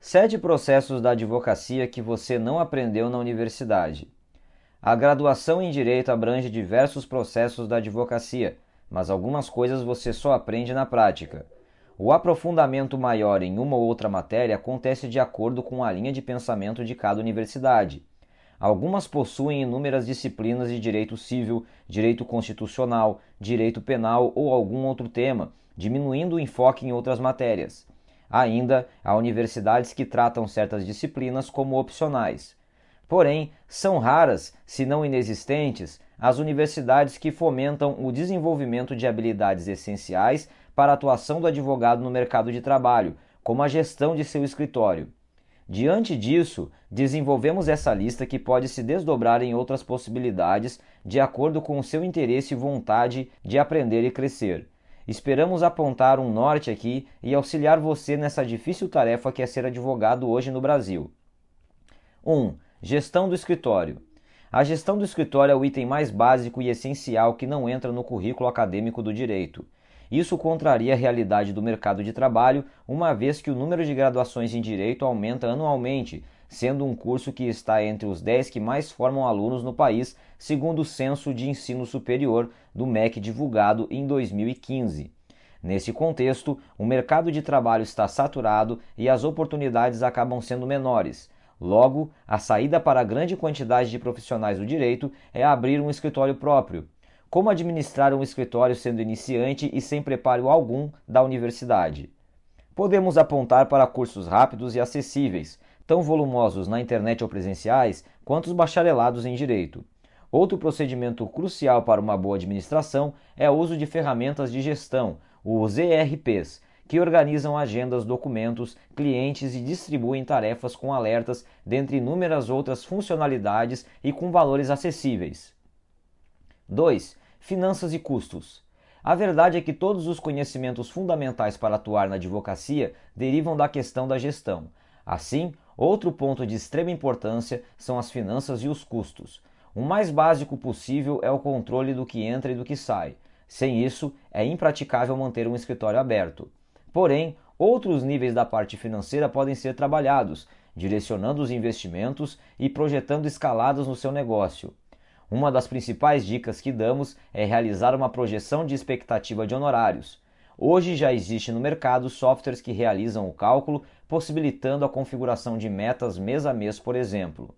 7 processos da advocacia que você não aprendeu na universidade. A graduação em Direito abrange diversos processos da advocacia, mas algumas coisas você só aprende na prática. O aprofundamento maior em uma ou outra matéria acontece de acordo com a linha de pensamento de cada universidade. Algumas possuem inúmeras disciplinas de direito civil, direito constitucional, direito penal ou algum outro tema, diminuindo o enfoque em outras matérias. Ainda há universidades que tratam certas disciplinas como opcionais. Porém, são raras, se não inexistentes, as universidades que fomentam o desenvolvimento de habilidades essenciais para a atuação do advogado no mercado de trabalho, como a gestão de seu escritório. Diante disso, desenvolvemos essa lista que pode se desdobrar em outras possibilidades de acordo com o seu interesse e vontade de aprender e crescer. Esperamos apontar um norte aqui e auxiliar você nessa difícil tarefa que é ser advogado hoje no Brasil. 1. Gestão do escritório. A gestão do escritório é o item mais básico e essencial que não entra no currículo acadêmico do direito. Isso contraria a realidade do mercado de trabalho, uma vez que o número de graduações em direito aumenta anualmente, sendo um curso que está entre os 10 que mais formam alunos no país, segundo o Censo de Ensino Superior do MEC divulgado em 2015. Nesse contexto, o mercado de trabalho está saturado e as oportunidades acabam sendo menores. Logo, a saída para a grande quantidade de profissionais do direito é abrir um escritório próprio. Como administrar um escritório sendo iniciante e sem preparo algum da universidade? Podemos apontar para cursos rápidos e acessíveis, tão volumosos na internet ou presenciais, quanto os bacharelados em direito. Outro procedimento crucial para uma boa administração é o uso de ferramentas de gestão, os ERPs, que organizam agendas, documentos, clientes e distribuem tarefas com alertas, dentre inúmeras outras funcionalidades e com valores acessíveis. 2. Finanças e custos. A verdade é que todos os conhecimentos fundamentais para atuar na advocacia derivam da questão da gestão. Assim, outro ponto de extrema importância são as finanças e os custos. O mais básico possível é o controle do que entra e do que sai. Sem isso, é impraticável manter um escritório aberto. Porém, outros níveis da parte financeira podem ser trabalhados, direcionando os investimentos e projetando escaladas no seu negócio. Uma das principais dicas que damos é realizar uma projeção de expectativa de honorários. Hoje já existe no mercado softwares que realizam o cálculo, possibilitando a configuração de metas mês a mês, por exemplo.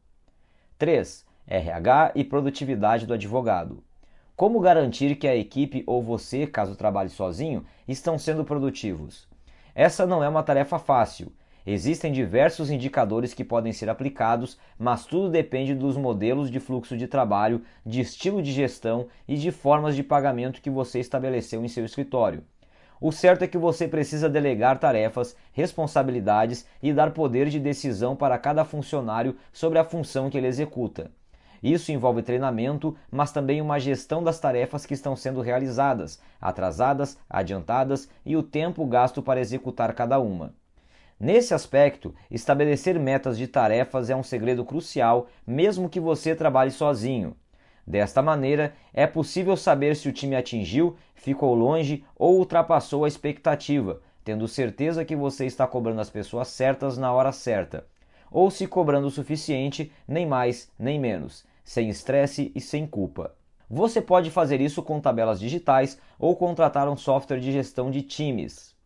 3. RH e produtividade do advogado. Como garantir que a equipe ou você, caso trabalhe sozinho, estão sendo produtivos? Essa não é uma tarefa fácil. Existem diversos indicadores que podem ser aplicados, mas tudo depende dos modelos de fluxo de trabalho, de estilo de gestão e de formas de pagamento que você estabeleceu em seu escritório. O certo é que você precisa delegar tarefas, responsabilidades e dar poder de decisão para cada funcionário sobre a função que ele executa. Isso envolve treinamento, mas também uma gestão das tarefas que estão sendo realizadas, atrasadas, adiantadas e o tempo gasto para executar cada uma. Nesse aspecto, estabelecer metas de tarefas é um segredo crucial, mesmo que você trabalhe sozinho. Desta maneira, é possível saber se o time atingiu, ficou longe ou ultrapassou a expectativa, tendo certeza que você está cobrando as pessoas certas na hora certa, ou se cobrando o suficiente, nem mais nem menos, sem estresse e sem culpa. Você pode fazer isso com tabelas digitais ou contratar um software de gestão de times.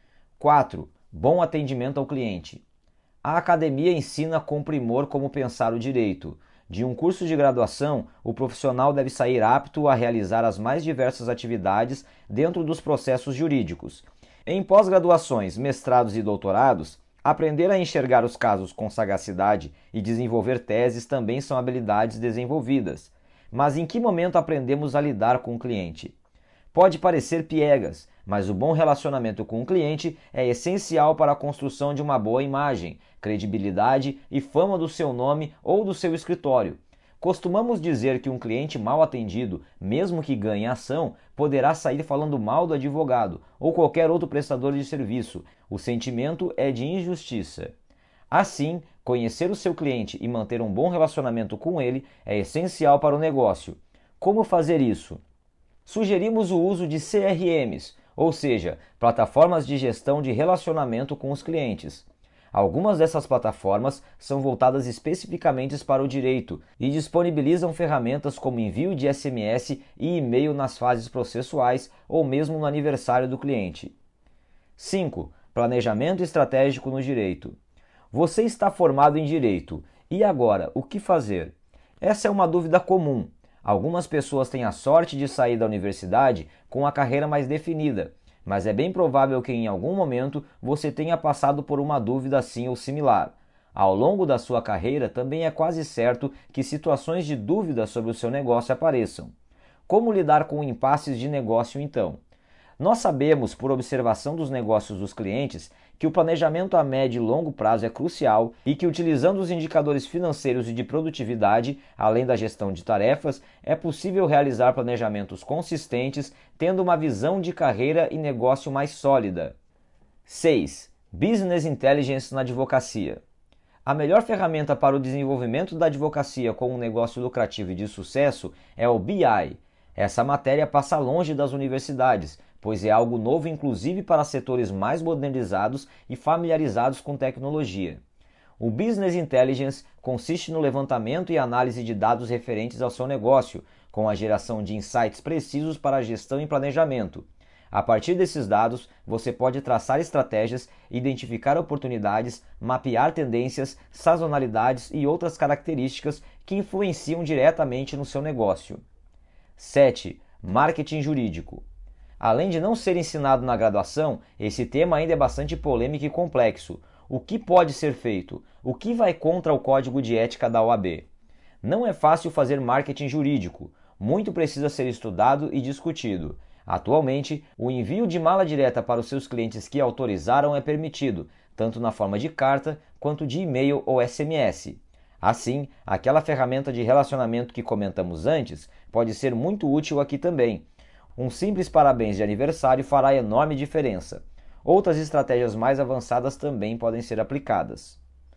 4. Bom atendimento ao cliente. A academia ensina com primor como pensar o direito. De um curso de graduação, o profissional deve sair apto a realizar as mais diversas atividades dentro dos processos jurídicos. Em pós-graduações, mestrados e doutorados, aprender a enxergar os casos com sagacidade e desenvolver teses também são habilidades desenvolvidas. Mas em que momento aprendemos a lidar com o cliente? Pode parecer piegas, mas o bom relacionamento com o cliente é essencial para a construção de uma boa imagem, credibilidade e fama do seu nome ou do seu escritório. Costumamos dizer que um cliente mal atendido, mesmo que ganhe ação, poderá sair falando mal do advogado ou qualquer outro prestador de serviço. O sentimento é de injustiça. Assim, conhecer o seu cliente e manter um bom relacionamento com ele é essencial para o negócio. Como fazer isso? Sugerimos o uso de CRMs, ou seja, plataformas de gestão de relacionamento com os clientes. Algumas dessas plataformas são voltadas especificamente para o direito e disponibilizam ferramentas como envio de SMS e e-mail nas fases processuais ou mesmo no aniversário do cliente. 5. Planejamento estratégico no direito. Você está formado em direito, e agora, o que fazer? Essa é uma dúvida comum. Algumas pessoas têm a sorte de sair da universidade com a carreira mais definida, mas é bem provável que em algum momento você tenha passado por uma dúvida assim ou similar. Ao longo da sua carreira, também é quase certo que situações de dúvida sobre o seu negócio apareçam. Como lidar com impasses de negócio então? Nós sabemos, por observação dos negócios dos clientes, que o planejamento a médio e longo prazo é crucial e que, utilizando os indicadores financeiros e de produtividade, além da gestão de tarefas, é possível realizar planejamentos consistentes, tendo uma visão de carreira e negócio mais sólida. 6. Business Intelligence na advocacia. A melhor ferramenta para o desenvolvimento da advocacia como um negócio lucrativo e de sucesso é o BI. Essa matéria passa longe das universidades, pois é algo novo inclusive para setores mais modernizados e familiarizados com tecnologia. O Business Intelligence consiste no levantamento e análise de dados referentes ao seu negócio, com a geração de insights precisos para a gestão e planejamento. A partir desses dados, você pode traçar estratégias, identificar oportunidades, mapear tendências, sazonalidades e outras características que influenciam diretamente no seu negócio. 7. Marketing jurídico. Além de não ser ensinado na graduação, esse tema ainda é bastante polêmico e complexo. O que pode ser feito? O que vai contra o código de ética da OAB? Não é fácil fazer marketing jurídico. Muito precisa ser estudado e discutido. Atualmente, o envio de mala direta para os seus clientes que autorizaram é permitido, tanto na forma de carta quanto de e-mail ou SMS. Assim, aquela ferramenta de relacionamento que comentamos antes pode ser muito útil aqui também. Um simples parabéns de aniversário fará enorme diferença. Outras estratégias mais avançadas também podem ser aplicadas.